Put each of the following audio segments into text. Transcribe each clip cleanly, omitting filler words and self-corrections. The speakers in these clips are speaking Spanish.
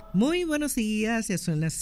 Muy buenos días, ya son las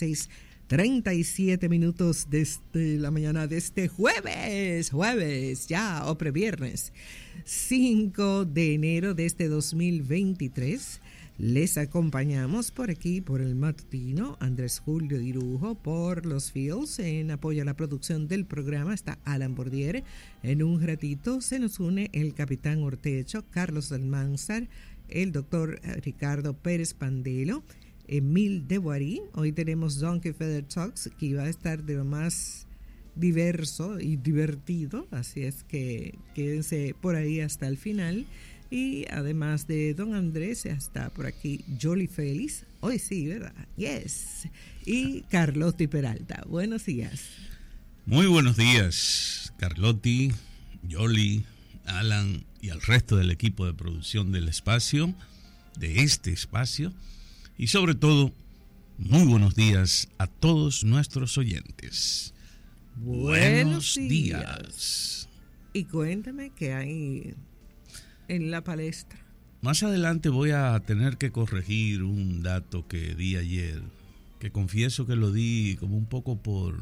6:37 desde la mañana de este jueves, ya, o previernes, 5 de enero de este 2023. Les acompañamos por aquí, por el matutino, Andrés Julio Irujo, por los Fields, en apoyo a la producción del programa está Alan Bordier. En un ratito se nos une el capitán Ortecho, Carlos Almanzar, el doctor Ricardo Pérez Pandelo, Emil de Boirí. Hoy tenemos Donkey Feather Talks, que va a estar de lo más diverso y divertido, así es que quédense por ahí hasta el final. Y además de don Andrés, está por aquí Jolly Félix, hoy sí, ¿verdad? Yes. Y Carlotti Peralta. Buenos días. Muy buenos días, Carlotti, Jolly, Alan y al resto del equipo de producción del espacio, de este espacio. Y sobre todo, muy buenos días a todos nuestros oyentes. Buenos días. Y cuéntame qué hay en la palestra. Más adelante voy a tener que corregir un dato que di ayer, que confieso que lo di como un poco por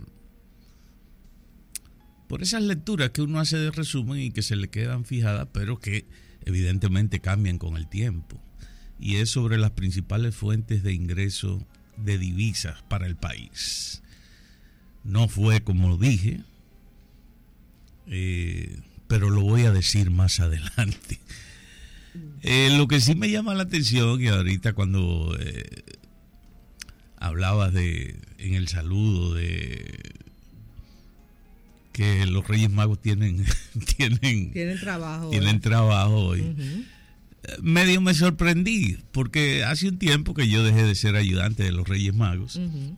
esas lecturas que uno hace de resumen y que se le quedan fijadas, pero que evidentemente cambian con el tiempo. Y es sobre las principales fuentes de ingreso de divisas para el país. No fue como dije, pero lo voy a decir más adelante. Lo que sí me llama la atención, y ahorita cuando hablabas en el saludo de que los Reyes Magos tienen trabajo hoy. Uh-huh. Medio me sorprendí, porque hace un tiempo que yo dejé de ser ayudante de los Reyes Magos. Uh-huh.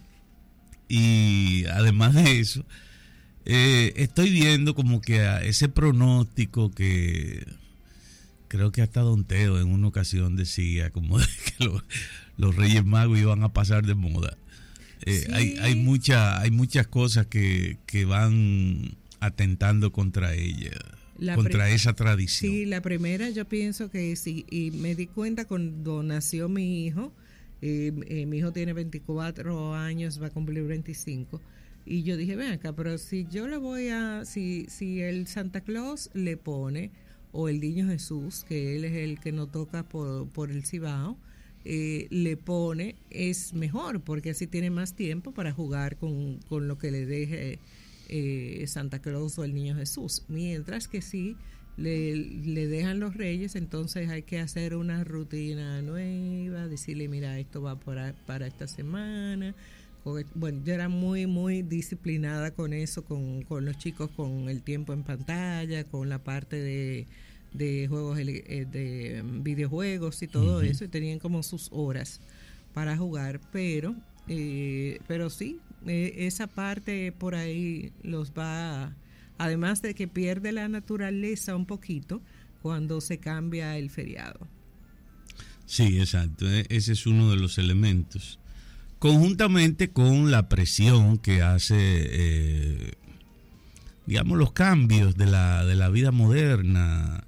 Y además de eso, estoy viendo como que ese pronóstico que creo que hasta Don Teo en una ocasión decía, como de que los Reyes Magos iban a pasar de moda. Sí. Hay muchas cosas que van atentando contra ella, contra esa tradición. Sí, la primera yo pienso que sí, y me di cuenta cuando nació mi hijo. Mi hijo tiene 24 años, va a cumplir 25, y yo dije, ven acá, pero si yo le voy a, si el Santa Claus le pone, o el Niño Jesús, que él es el que nos toca por el Cibao, le pone, es mejor, porque así tiene más tiempo para jugar con lo que le deje Santa Claus o el Niño Jesús, mientras que si le dejan los Reyes, entonces hay que hacer una rutina nueva, decirle, mira, esto va para esta semana. Bueno, yo era muy, muy disciplinada con eso, con los chicos, con el tiempo en pantalla, con la parte de juegos, de videojuegos y todo. Uh-huh. Eso, y tenían como sus horas para jugar, pero sí, esa parte por ahí los va. Además de que pierde la naturaleza un poquito cuando se cambia el feriado. Sí, exacto. Ese es uno de los elementos. Conjuntamente con la presión que hace, digamos, los cambios de la vida moderna,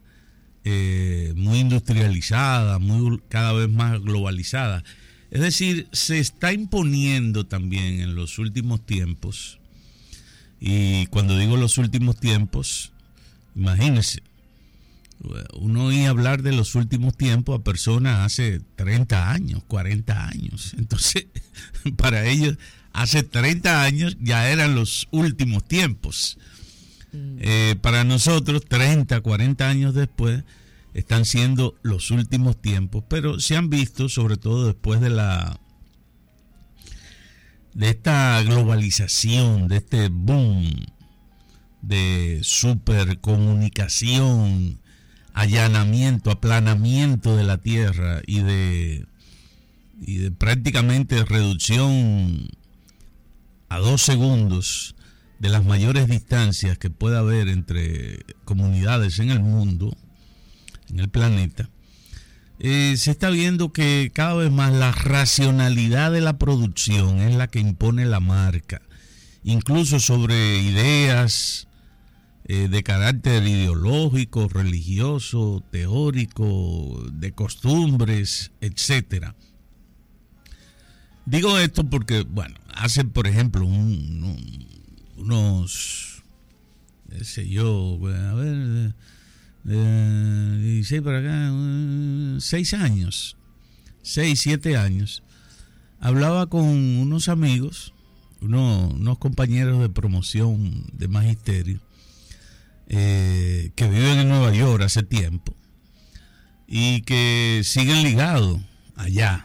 muy industrializada, cada vez más globalizada. Es decir, se está imponiendo también en los últimos tiempos. Y cuando digo los últimos tiempos, imagínense, uno oía hablar de los últimos tiempos a personas hace 30 años, 40 años. Entonces, para ellos, hace 30 años ya eran los últimos tiempos. Para nosotros, 30, 40 años después, están siendo los últimos tiempos. Pero se han visto, sobre todo después de esta globalización, de este boom de supercomunicación, allanamiento, aplanamiento de la tierra y de prácticamente reducción a 2 segundos de las mayores distancias que pueda haber entre comunidades en el mundo, en el planeta. Se está viendo que cada vez más la racionalidad de la producción es la que impone la marca, incluso sobre ideas de carácter ideológico, religioso, teórico, de costumbres, etcétera. Digo esto porque, bueno, hace, por ejemplo, unos, qué sé yo, a ver, 16 para acá, 6 años, 6, 7 años, hablaba con unos amigos, unos compañeros de promoción de magisterio, que viven en Nueva York hace tiempo y que siguen ligados allá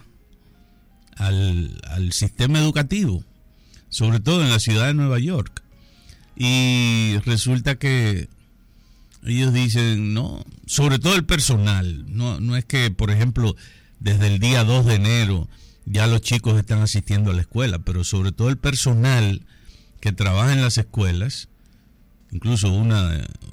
al sistema educativo, sobre todo en la ciudad de Nueva York. Y resulta que ellos dicen, no, sobre todo el personal, no es que, por ejemplo, desde el día 2 de enero ya los chicos están asistiendo a la escuela, pero sobre todo el personal que trabaja en las escuelas. Incluso una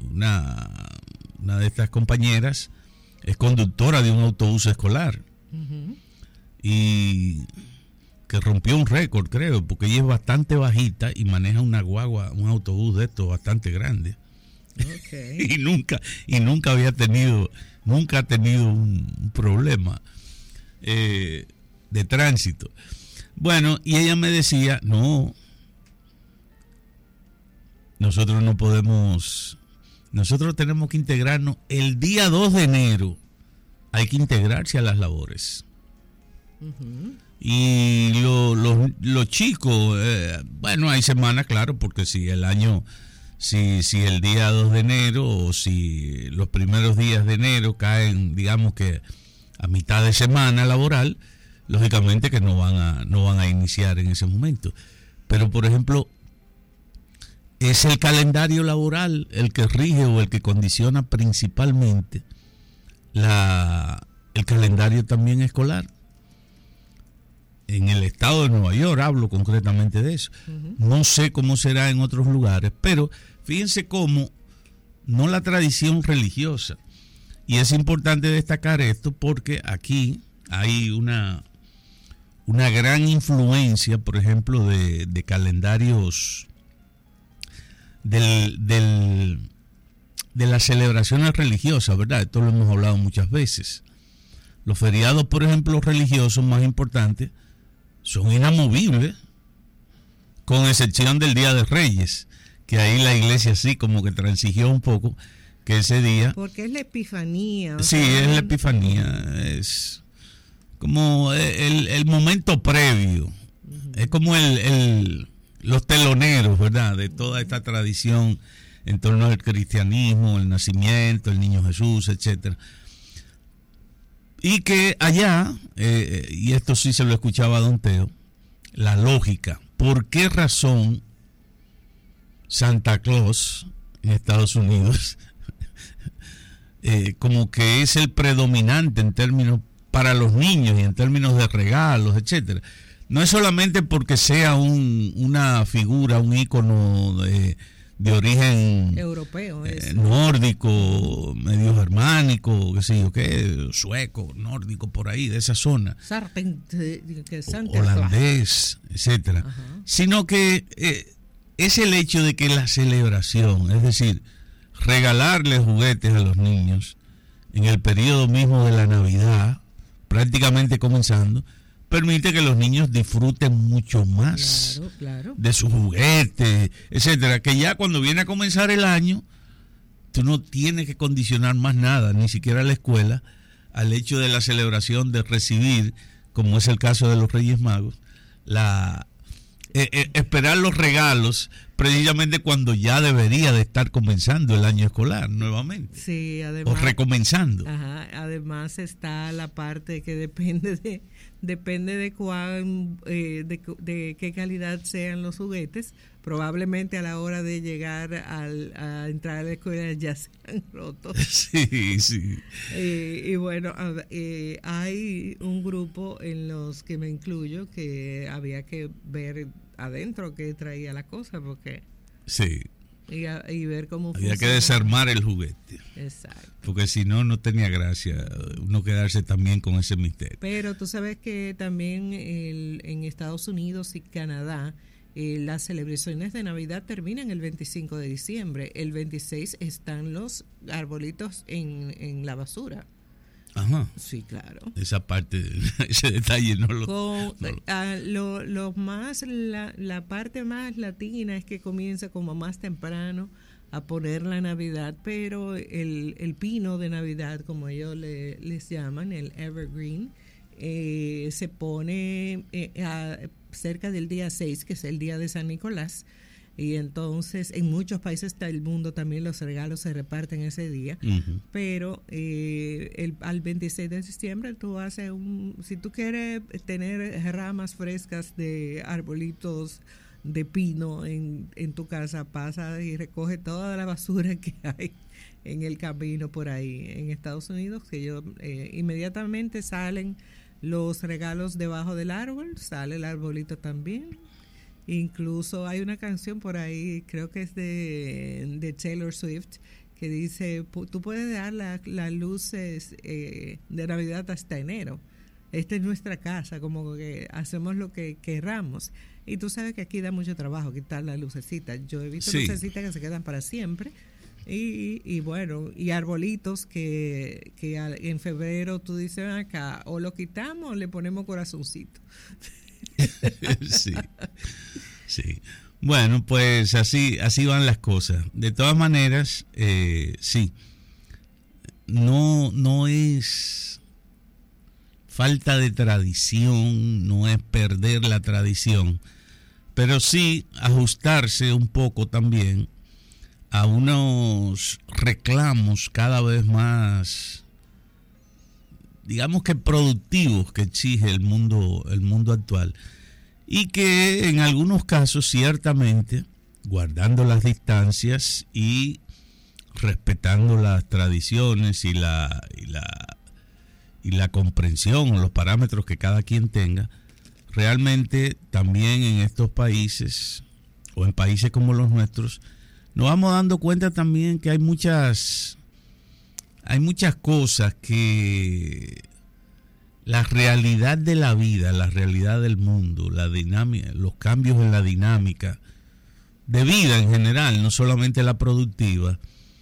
de estas compañeras es conductora de un autobús escolar. Uh-huh. Y que rompió un récord, creo, porque ella es bastante bajita y maneja una guagua, un autobús de estos bastante grande. Okay. y nunca ha tenido un problema de tránsito. Bueno, y ella me decía, no, nosotros no podemos, nosotros tenemos que integrarnos el día 2 de enero, hay que integrarse a las labores. Uh-huh. Y los chicos, bueno, hay semanas, claro, porque si el año, si el día 2 de enero o si los primeros días de enero caen, digamos que a mitad de semana laboral, lógicamente que no van a iniciar en ese momento. Pero, por ejemplo, es el calendario laboral el que rige o el que condiciona principalmente el calendario también escolar. En el estado de Nueva York hablo concretamente de eso. Uh-huh. No sé cómo será en otros lugares, pero fíjense cómo no la tradición religiosa. Y es importante destacar esto porque aquí hay una gran influencia, por ejemplo, de calendarios de las celebraciones religiosas, ¿verdad? Esto lo hemos hablado muchas veces. Los feriados, por ejemplo, religiosos más importantes son inamovibles, con excepción del Día de Reyes, que ahí la iglesia sí como que transigió un poco, que ese día... Porque es la Epifanía. Sí, es la Epifanía, es como el momento previo, uh-huh. Es como los teloneros, ¿verdad?, de toda esta tradición en torno al cristianismo, el nacimiento, el niño Jesús, etcétera. Y que allá, y esto sí se lo escuchaba a Don Teo, la lógica, ¿por qué razón Santa Claus en Estados Unidos como que es el predominante en términos para los niños y en términos de regalos, etcétera? No es solamente porque sea una figura, un ícono de origen europeo, nórdico, medio germánico, qué sé yo qué, sueco, nórdico, por ahí, de esa zona, holandés, etcétera. Uh-huh. Sino que es el hecho de que la celebración, es decir, regalarles juguetes a los niños en el periodo mismo de la Navidad, prácticamente comenzando, permite que los niños disfruten mucho más claro. de sus juguetes, etcétera, que ya cuando viene a comenzar el año, tú no tienes que condicionar más nada, ni siquiera la escuela, al hecho de la celebración de recibir, como es el caso de los Reyes Magos, esperar los regalos precisamente cuando ya debería de estar comenzando el año escolar nuevamente. Sí, además, o recomenzando. Ajá, además está la parte que depende de cuán de qué calidad sean los juguetes. Probablemente a la hora de llegar a entrar a la escuela ya se han roto. Sí, sí. Y bueno, hay un grupo en los que me incluyo que había que ver adentro qué traía la cosa, porque sí. Y ver cómo había funciona. Que desarmar el juguete. Exacto. Porque si no tenía gracia uno quedarse también con ese misterio. Pero tú sabes que también en Estados Unidos y Canadá las celebraciones de Navidad terminan el 25 de diciembre. El 26 están los arbolitos en la basura. Ajá. Sí, claro. Esa parte, ese detalle no lo... La parte más latina es que comienza como más temprano a poner la Navidad, pero el pino de Navidad, como ellos les llaman, el evergreen, se pone cerca del día 6, que es el día de San Nicolás. Y entonces en muchos países del mundo también los regalos se reparten ese día, pero al 26 de diciembre tú haces si tú quieres tener ramas frescas de arbolitos de pino en tu casa, pasa y recoge toda la basura que hay en el camino por ahí. En Estados Unidos, que inmediatamente salen los regalos debajo del árbol, sale el arbolito también. Incluso hay una canción por ahí, creo que es de Taylor Swift, que dice, tú puedes dar las luces de Navidad hasta enero. Esta es nuestra casa, como que hacemos lo que querramos. Y tú sabes que aquí da mucho trabajo quitar las lucecitas. Yo he visto lucecitas que se quedan para siempre. Y bueno, y arbolitos que en febrero tú dices acá, o lo quitamos o le ponemos corazoncito. Sí. Bueno, pues así van las cosas. De todas maneras, sí, no es falta de tradición, no es perder la tradición, pero sí ajustarse un poco también a unos reclamos cada vez más, digamos que productivos, que exige el mundo actual, y que en algunos casos ciertamente, guardando las distancias y respetando las tradiciones y la comprensión o los parámetros que cada quien tenga, realmente también en estos países o en países como los nuestros nos vamos dando cuenta también que hay muchas cosas que la realidad de la vida, la realidad del mundo, la dinámica, los cambios en la dinámica de vida en general, no solamente la productiva,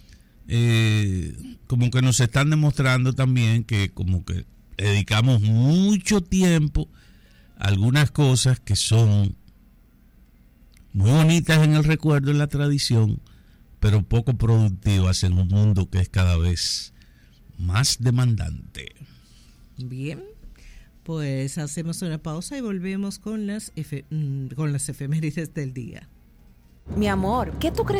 como que nos están demostrando también que como que dedicamos mucho tiempo a algunas cosas que son muy bonitas en el recuerdo, en la tradición, pero poco productivas en un mundo que es cada vez más demandante. Bien, pues hacemos una pausa y volvemos con las efemérides del día. Mi amor, ¿qué tú crees